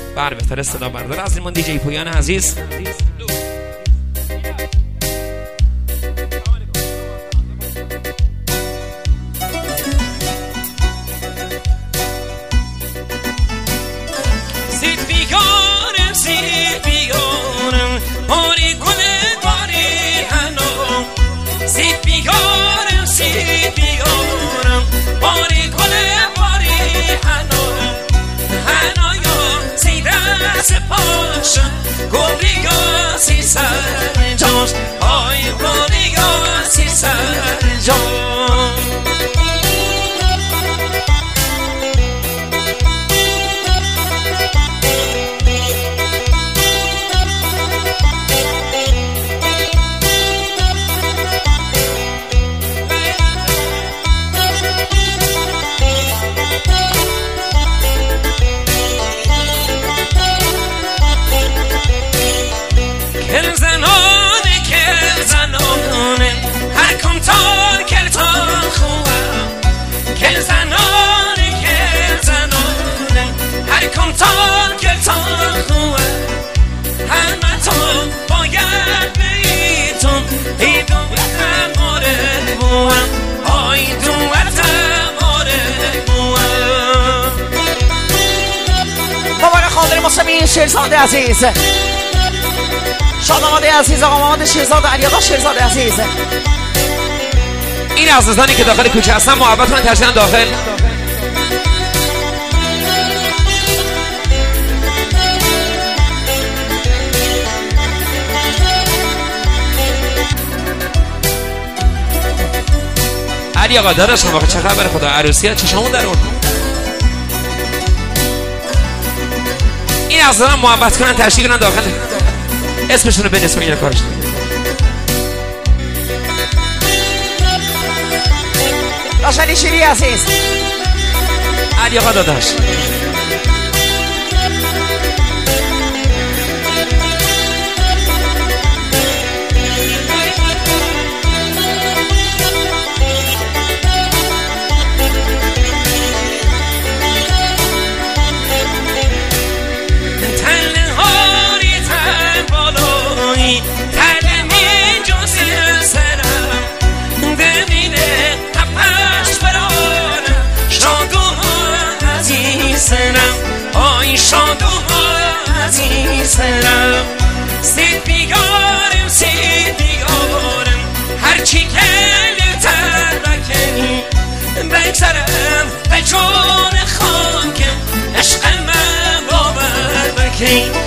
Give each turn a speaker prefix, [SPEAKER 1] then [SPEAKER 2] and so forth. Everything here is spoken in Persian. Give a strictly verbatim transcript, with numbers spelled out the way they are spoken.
[SPEAKER 1] بر بهتر صدا بردار از لیمون دیجی پویان عزیز.
[SPEAKER 2] سید بیگارم سید بیگارم باری گل باری هنو سید بیگارم سید بیگارم باری گل باری هنو هنایا سیده سپاشم گوریگا سی سر جاش آی گوریگا سی سر جاش کل زنانه کل زنانه هر کمتار کل تان خوبم کل زنانه کل زنانه هر کمتار کل تان خوبم همه تو باید بیتون ای دوتم آره بوم آی دوتم آره بوم.
[SPEAKER 3] مبارک خاطر مصمیم شیرزاده عزیز، شاداماده عزیز، آقا محمد شیرزاد، علی آقا شیرزاد عزیز.
[SPEAKER 1] این عزیزانی که داخل کوچه هستن محبت من ترسیدن داخل. علی آقا داداشم آقا چه خبر خدا عروسی ها چشمون در اون. این عزیزان محبت کنن تشریف کنن داخل، اسمشون رو بنویسن این کارش.
[SPEAKER 3] داشتنی شیری عزیز،
[SPEAKER 1] علی آقا داداش
[SPEAKER 2] آی شادوم عزیزم سید بیگارم سید بیگارم هرچی کلتر بکنی بگذرم به جون خاکم عشق من باور بکنی.